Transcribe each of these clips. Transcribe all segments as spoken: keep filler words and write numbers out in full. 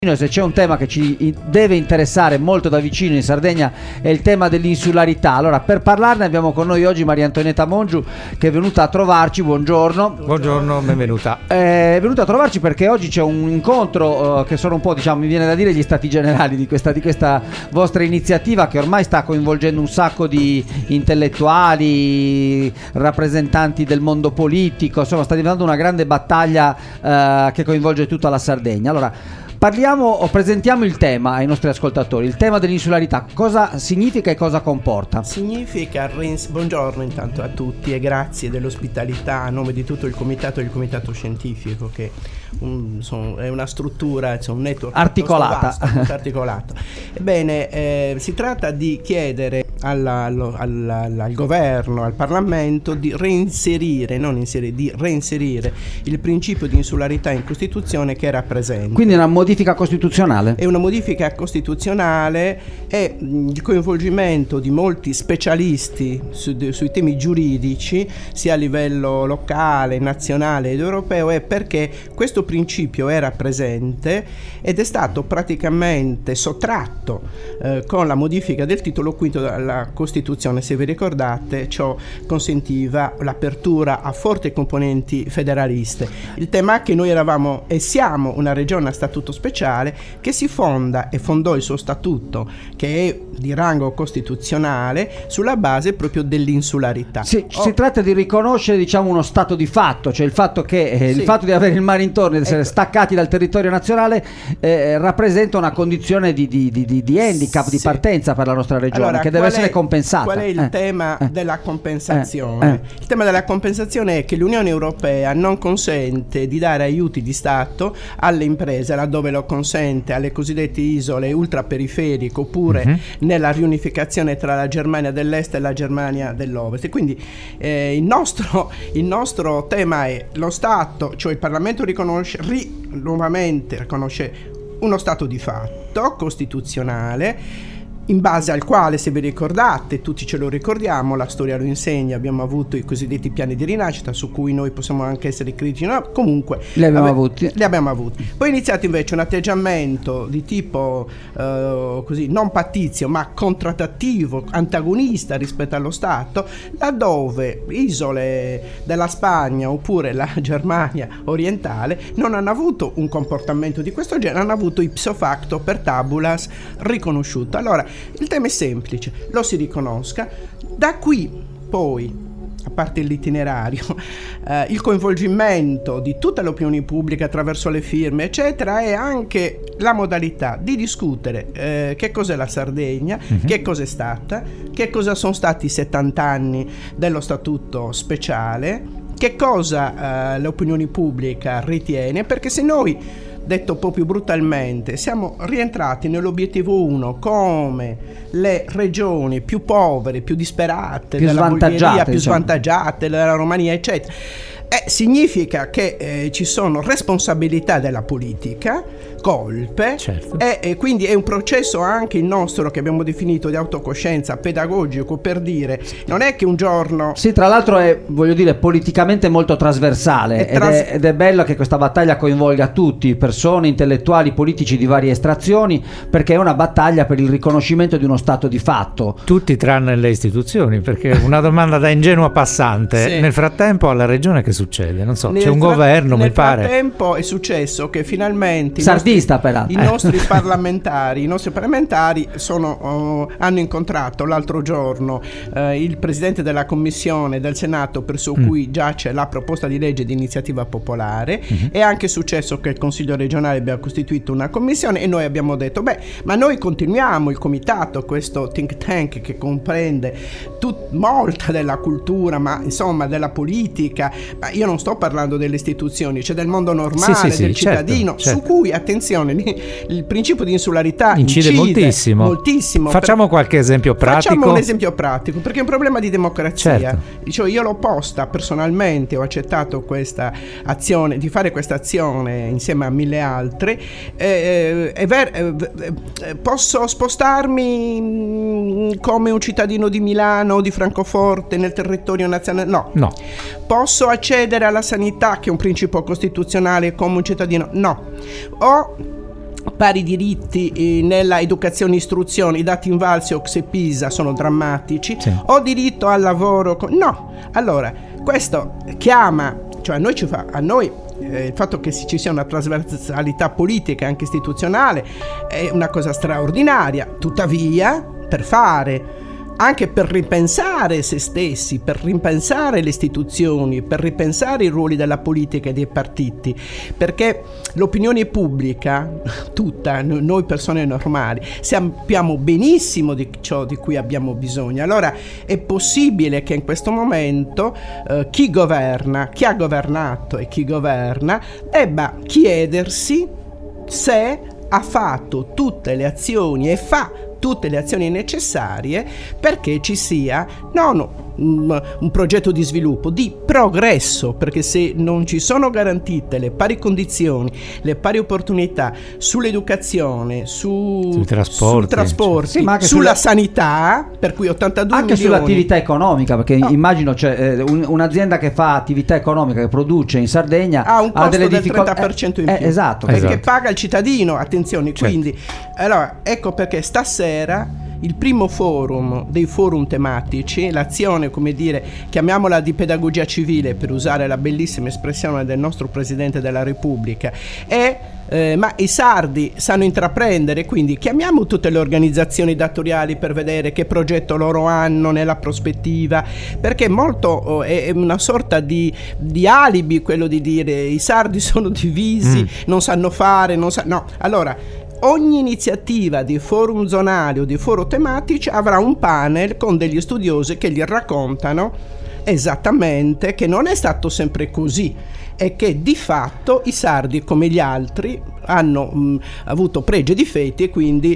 Se c'è un tema che ci deve interessare molto da vicino in Sardegna è il tema dell'insularità. Allora, per parlarne abbiamo con noi oggi Maria Antonietta Mongiu, che è venuta a trovarci. Buongiorno. Buongiorno, benvenuta. È venuta a trovarci perché oggi c'è un incontro uh, che sono un po', diciamo, mi viene da dire gli stati generali di questa, di questa vostra iniziativa, che ormai sta coinvolgendo un sacco di intellettuali, rappresentanti del mondo politico. Insomma, sta diventando una grande battaglia uh, che coinvolge tutta la Sardegna. Allora, parliamo o presentiamo il tema ai nostri ascoltatori, il tema dell'insularità. Cosa significa e cosa comporta? Significa, buongiorno intanto a tutti e grazie dell'ospitalità a nome di tutto il comitato e il comitato scientifico, che un, sono, è una struttura, cioè un network articolata. Vasto, articolato. Ebbene, eh, si tratta di chiedere alla, allo, alla, alla, al governo, al Parlamento di reinserire, non inserire, di reinserire il principio di insularità in Costituzione che era presente. Quindi una modifica costituzionale. È una modifica costituzionale e il coinvolgimento di molti specialisti su, de, sui temi giuridici, sia a livello locale, nazionale ed europeo, è perché questo principio era presente ed è stato praticamente sottratto eh, con la modifica del titolo quinto della Costituzione. Se vi ricordate, ciò consentiva l'apertura a forti componenti federaliste. Il tema è che noi eravamo e siamo una regione a statuto speciale che si fonda e fondò il suo statuto, che è di rango costituzionale, sulla base proprio dell'insularità. Sì, oh. Si tratta di riconoscere, diciamo, uno stato di fatto, cioè il fatto che eh, sì. il fatto di avere il mare intorno e di essere ecco. staccati dal territorio nazionale eh, rappresenta una condizione di, di, di, di handicap, sì. di partenza per la nostra regione, allora, che deve essere è, compensata. Qual è il eh. tema eh. della compensazione? Eh. Eh. Il tema della compensazione è che l'Unione Europea non consente di dare aiuti di Stato alle imprese, laddove lo consente alle cosiddette isole ultraperiferiche, oppure uh-huh. nella riunificazione tra la Germania dell'Est e la Germania dell'Ovest. E quindi eh, il nostro il nostro tema è lo Stato, cioè il Parlamento riconosce ri, nuovamente riconosce uno stato di fatto costituzionale, in base al quale, se vi ricordate, tutti ce lo ricordiamo, la storia lo insegna, abbiamo avuto i cosiddetti piani di rinascita, su cui noi possiamo anche essere critici, no? Comunque li abbiamo, ave- avuti. li abbiamo avuti. Poi è iniziato invece un atteggiamento di tipo eh, così non pattizio ma contrattativo, antagonista rispetto allo Stato, laddove isole della Spagna oppure la Germania orientale non hanno avuto un comportamento di questo genere, hanno avuto ipso facto per tabulas riconosciuto. Allora, il tema è semplice, lo si riconosca, da qui poi, a parte l'itinerario, eh, il coinvolgimento di tutta l'opinione pubblica attraverso le firme eccetera, e anche la modalità di discutere eh, che cos'è la Sardegna, uh-huh. che cos'è stata, che cosa sono stati i settanta anni dello statuto speciale, che cosa eh, l'opinione pubblica ritiene, perché se noi, detto un po' più brutalmente, siamo rientrati nell'obiettivo uno come le regioni più povere, più disperate, più della Bulgaria, più diciamo. svantaggiate, della Romania eccetera, eh, significa che eh, ci sono responsabilità della politica, colpe, certo. e, e quindi è un processo anche il nostro che abbiamo definito di autocoscienza pedagogico, per dire non è che un giorno sì, tra l'altro è, voglio dire, politicamente molto trasversale è tras- ed, è, ed è bello che questa battaglia coinvolga tutti, persone, intellettuali, politici di varie estrazioni, perché è una battaglia per il riconoscimento di uno stato di fatto. Tutti tranne le istituzioni, perché una domanda da ingenua passante, sì. nel frattempo alla regione che succede? Non so, nel c'è un fra- governo, mi pare. Nel frattempo è successo che finalmente Sardista, peraltro. I nostri parlamentari, i nostri parlamentari sono, oh, hanno incontrato l'altro giorno eh, il presidente della commissione del Senato, presso mm. cui giace la proposta di legge di iniziativa popolare. Mm-hmm. È anche successo che il Consiglio regionale abbia costituito una commissione, e noi abbiamo detto beh, ma noi continuiamo il comitato, questo think tank che comprende tut- molta della cultura, ma insomma della politica, ma io non sto parlando delle istituzioni, cioè del mondo normale, sì, sì, del sì, cittadino, certo, certo. su cui, attenzione, il principio di insularità incide, incide moltissimo. moltissimo. Facciamo qualche esempio pratico. Facciamo un esempio pratico, perché è un problema di democrazia. Certo. Cioè, io l'ho posta personalmente, ho accettato questa azione, di fare questa azione insieme a mille altre. Eh, eh, ver- eh, posso spostarmi come un cittadino di Milano o di Francoforte nel territorio nazionale? No. No. Posso accedere alla sanità, che è un principio costituzionale, come un cittadino? No. Ho pari diritti nella educazione e istruzione, i dati Invalsi, O C S E, Pisa sono drammatici, sì. Ho diritto al lavoro, no, allora questo chiama, cioè a noi, ci fa, a noi eh, il fatto che ci sia una trasversalità politica e anche istituzionale è una cosa straordinaria, tuttavia per fare, anche per ripensare se stessi, per ripensare le istituzioni, per ripensare i ruoli della politica e dei partiti, perché l'opinione pubblica, tutta, noi persone normali, sappiamo benissimo di ciò di cui abbiamo bisogno. Allora è possibile che in questo momento eh, chi governa, chi ha governato e chi governa debba chiedersi se ha fatto tutte le azioni e fa tutte le azioni necessarie perché ci sia non un, un progetto di sviluppo, di progresso, perché se non ci sono garantite le pari condizioni, le pari opportunità sull'educazione, su, sui trasporti, sui trasporti sì, ma anche sulla sulla, sanità, per cui ottantadue anche milioni. Sull'attività economica, perché no. immagino cioè, eh, un, un'azienda che fa attività economica, che produce in Sardegna ha un costo ha delle del difficol- trenta per cento in più, eh, esatto, perché esatto. paga il cittadino, attenzione, certo. Quindi allora ecco perché stasera il primo forum dei forum tematici, l'azione, come dire, chiamiamola di pedagogia civile, per usare la bellissima espressione del nostro Presidente della Repubblica, è eh, ma i sardi sanno intraprendere, quindi chiamiamo tutte le organizzazioni datoriali per vedere che progetto loro hanno nella prospettiva, perché molto oh, è, è una sorta di, di alibi quello di dire i sardi sono divisi, mm. non sanno fare, non sa- no, allora ogni iniziativa di forum zonali o di forum tematici avrà un panel con degli studiosi che gli raccontano esattamente che non è stato sempre così e che di fatto i sardi, come gli altri, hanno mh, avuto pregi e difetti, e quindi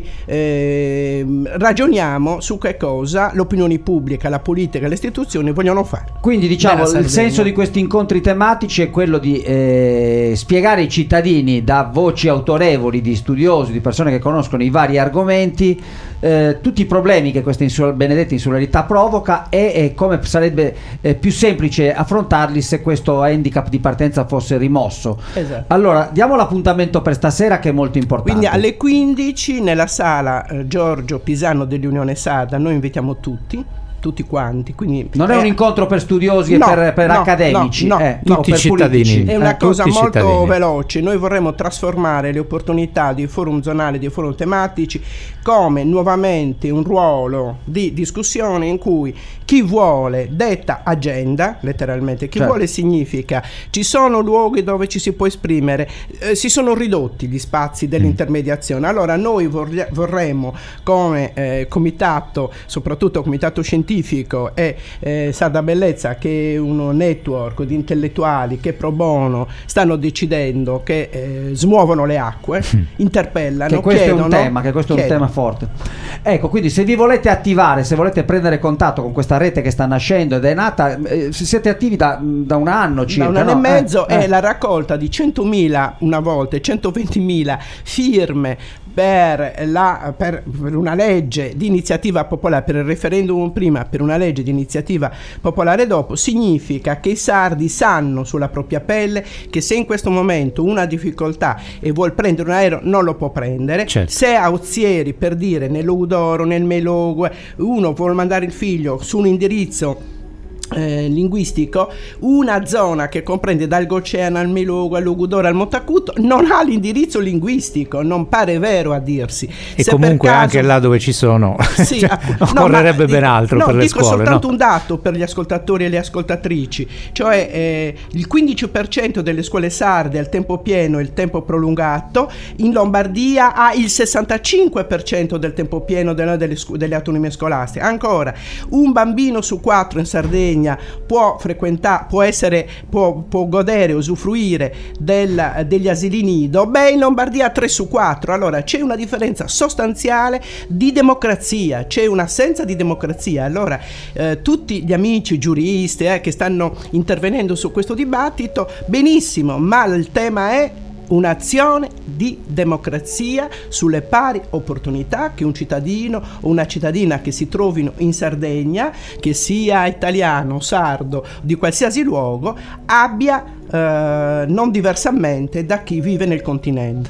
eh, ragioniamo su che cosa l'opinione pubblica, la politica e le istituzioni vogliono fare. Quindi diciamo il senso di questi incontri tematici è quello di eh, spiegare ai cittadini, da voci autorevoli di studiosi, di persone che conoscono i vari argomenti, eh, tutti i problemi che questa insul- benedetta insularità provoca e, e come sarebbe eh, più semplice affrontarli se questo handicap di partenza fosse rimosso. Esatto. Allora diamo l'appuntamento per stasera, che è molto importante. Quindi alle quindici nella sala eh, Giorgio Pisano dell'Unione Sarda noi invitiamo tutti tutti quanti, quindi non è eh, un incontro per studiosi no, e per, per no, accademici, no, no, eh, tutti per cittadini. politici. È una eh, cosa molto cittadini. veloce. Noi vorremmo trasformare le opportunità di forum zonali, di forum tematici, come nuovamente un ruolo di discussione in cui chi vuole detta agenda, letteralmente, chi certo. vuole significa ci sono luoghi dove ci si può esprimere, eh, si sono ridotti gli spazi dell'intermediazione. Allora noi vorre- vorremmo come eh, comitato, soprattutto comitato scientifico e Eh, Sarda Bellezza, che è uno network di intellettuali che pro bono stanno decidendo, che eh, smuovono le acque, interpellano, che questo chiedono, è un tema, che questo chiedono. è un tema forte. Ecco, quindi se vi volete attivare, se volete prendere contatto con questa rete che sta nascendo ed è nata, eh, siete attivi da, da un anno circa, da un anno no? e mezzo, eh, è eh. la raccolta di centomila una volta, centoventimila firme per, la, per, per una legge di iniziativa popolare, per il referendum prima, per una legge di iniziativa popolare dopo, significa che i sardi sanno sulla propria pelle che se in questo momento uno ha difficoltà e vuol prendere un aereo non lo può prendere, certo. Se ha Ozieri, per dire, nel Lugudoro, nel Melogue, uno vuol mandare il figlio su un indirizzo Eh, linguistico, una zona che comprende dal Goceano al Melogo al Lugudoro al Montacuto non ha l'indirizzo linguistico, non pare vero a dirsi. E se comunque per caso, anche là dove ci sono sì, cioè, appunto, occorrerebbe no, ben dico, altro no, per le dico scuole, soltanto no? un dato per gli ascoltatori e le ascoltatrici, cioè eh, il quindici per cento delle scuole sarde al tempo pieno e il tempo prolungato, in Lombardia ha il sessantacinque per cento del tempo pieno delle, delle, delle autonomie scolastiche. Ancora, un bambino su quattro in Sardegna può frequentare, può essere, può, può godere, usufruire del, degli asili nido, beh in Lombardia tre su quattro. Allora c'è una differenza sostanziale di democrazia, c'è un'assenza di democrazia. Allora eh, tutti gli amici giuristi eh, che stanno intervenendo su questo dibattito, benissimo, ma il tema è un'azione di democrazia sulle pari opportunità che un cittadino o una cittadina che si trovino in Sardegna, che sia italiano, sardo, di qualsiasi luogo, abbia eh, non diversamente da chi vive nel continente.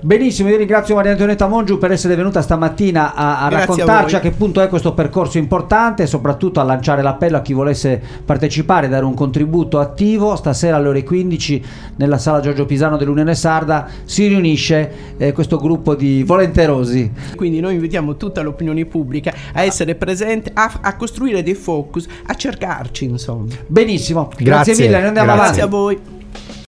Benissimo, io ringrazio Maria Antonietta Mongiu per essere venuta stamattina a, a raccontarci a, a che punto è questo percorso importante e soprattutto a lanciare l'appello a chi volesse partecipare, dare un contributo attivo. Stasera alle ore quindici nella sala Giorgio Pisano dell'Unione Sarda si riunisce eh, questo gruppo di volenterosi. Quindi noi invitiamo tutta l'opinione pubblica a essere presente, a, a costruire dei focus, a cercarci insomma. Benissimo, grazie, Grazie, mille, noi andiamo grazie. avanti. Grazie a voi.